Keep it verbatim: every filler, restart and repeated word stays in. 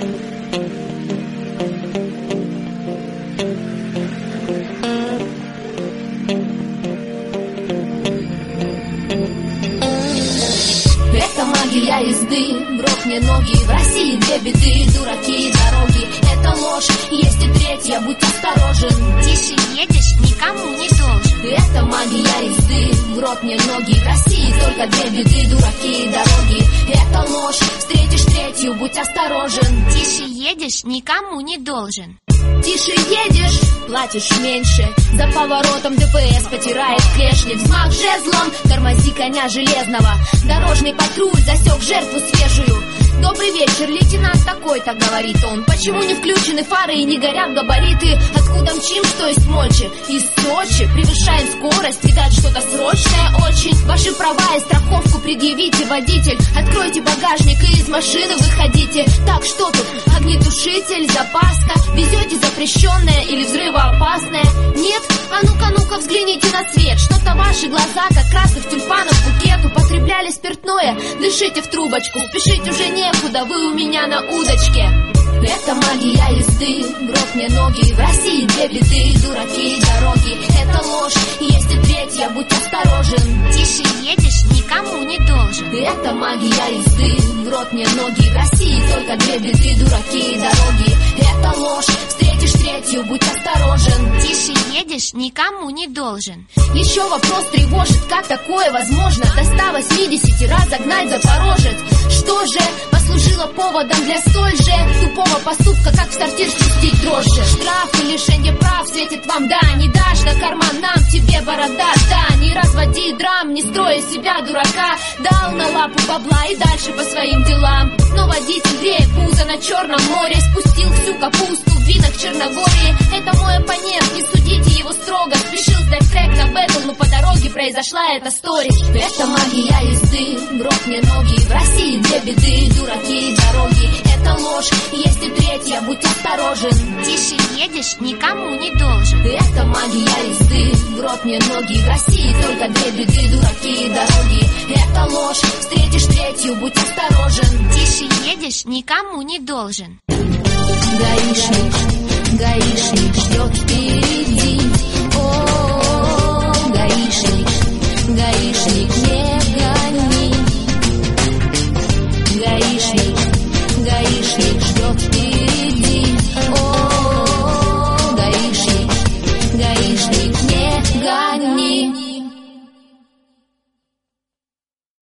Это магия езды, в рот мне ноги. В России две беды, дураки и дороги. Это ложь, есть и третья, будь осторожен. Тише едешь, никому не должен. Это магия езды, в рот мне ноги. В России только две беды, дураки и дороги. Это ложь, встретишь третью, будь осторожен. Тише едешь, никому не должен. Тише едешь, платишь меньше. За поворотом ДПС потирает клешни. Взмах жезлом, тормози коня железного. Дорожный патруль засек жертву свежую. Добрый вечер, лейтенант такой-то, говорит он. Почему не включены фары и не горят габариты? Откуда мчим, что есть мочи? Из Сочи, превышаем скорость, видать что-то срочное очень. Ваши права и страховку предъявите, водитель. Откройте багажник и из машины выходите. Так, что тут? Огнетушитель, запаска. Везете запрещенное или взрывоопасное? Нет? А ну-ка, ну-ка, взгляните на свет. Что-то ваши глаза, как красных тюльпанов букет. Употребляли спиртное, дышите в трубочку. Спешить уже некуда, вы у меня на удочке. Это магия езды, в рот мне ноги. В России две беды, дураки и дороги. Это ложь, есть и третья, будь осторожен. Тише едешь, никому не должен. Это магия езды, в рот мне ноги. В России только две беды, дураки и дороги. Это ложь, встретишь третью, будь осторожен. Тише едешь, никому не должен. Еще вопрос тревожит, как такое возможно? До ста восьмидесяти разогнать Запорожец. Что же послужило поводом для столь же тупого поступка, как в сортир спустить дрожжи? Штраф и лишение прав светит вам, да. Не дашь на карман нам, тебе борода, да. Не разводи драм, не строй из себя дурака. Дал на лапу бабла и дальше по своим делам. Но водитель греет пузо на Черном море. Спустил всю капусту в винах Черногории. Это мой оппонент, не судите его строго. Спешил сдать трек на бэтл, но по дороге произошла эта стори. Это магия езды, в рот мне ноги. В России две беды, дураки и дороги. Это ложь, есть и третья, будь осторожен. Тише едешь, никому не должен. Это магия езды, в рот мне ноги. В России только две беды, дураки и дороги. Это ложь, встретишь третью, будь осторожен. Тише едешь, никому не должен. Гаишник, гаишник ждет впереди.